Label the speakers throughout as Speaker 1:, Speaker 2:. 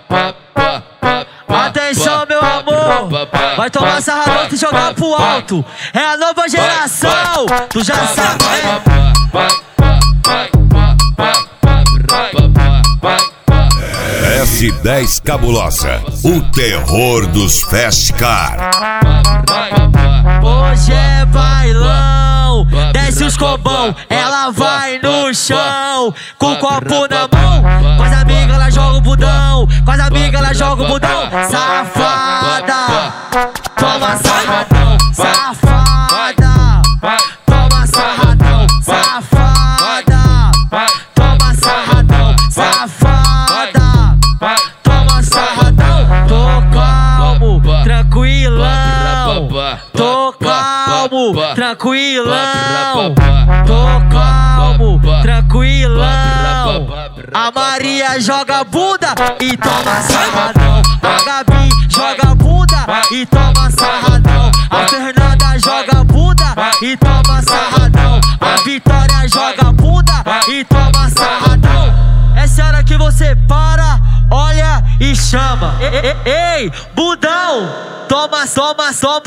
Speaker 1: Atenção, meu amor, vai tomar sarradão e jogar pro alto. É a nova geração, tu já sabe, né?
Speaker 2: S10 Cabulosa, o terror dos Fast Car.
Speaker 1: Hoje é bailão, desce os cobão, ela vai no chão, com o copo na mão, com as amigas ela joga o budão, com as amigas ela joga o budão, safada, toma sarradão, safada, toma sarradão, safada, toma sarradão, safada, toma sarradão, tô calmo, tranquilão, tô calmo, tranquilão, tô calmo, tranquilão. A Maria joga bunda e toma sarradão, a Gabi joga bunda e toma sarradão, a Fernanda joga bunda e toma sarradão, a Vitória joga bunda e toma sarradão. Essa hora que você para, olha e chama. Ei, budão, toma sarradão,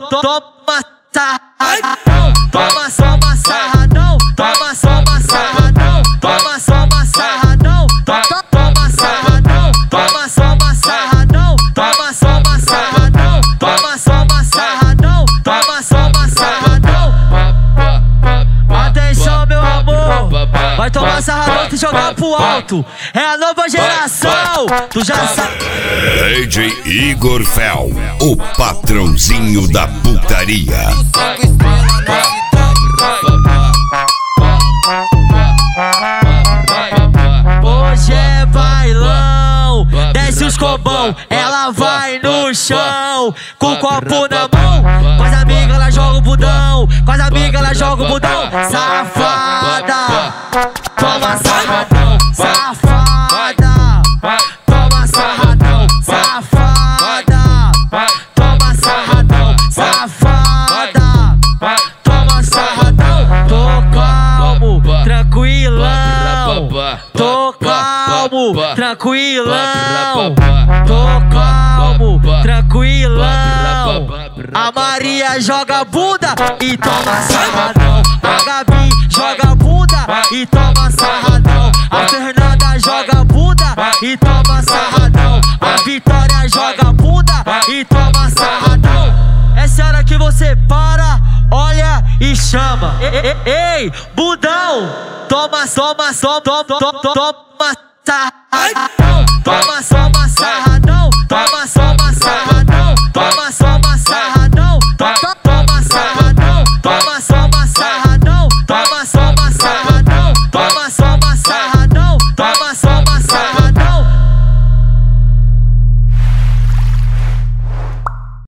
Speaker 1: toma sarradão, toma sarradão, toma sarradão, toma sarradão, toma sarradão, toma sarradão, toma sarradão, toma sarradão. Atenção, meu amor, vai tomar sarradão e jogar pro alto. É a nova geração, tu já sabe.
Speaker 2: DJ Igor Fel, o patrãozinho da putaria.
Speaker 1: Hoje é bailão, desce os cobão, ela vai no chão, com o copo na mão, com as amigas ela joga o budão, com as amigas ela joga o budão, safada, toma sarradão, safada, toma sarradão, safada, toma sarradão, safada, toma sarradão, tô calmo, tranquilão, tô calmo, tranquilão, tô calmo, tranquilão. A Maria joga bunda e toma sarradão, a Gabi joga bunda e toma sarradão, a Fernanda joga bunda e toma sarradão, a Vitória joga bunda e toma sarradão. Essa hora que você para, olha e chama. Ei, budão, toma sarradão, toma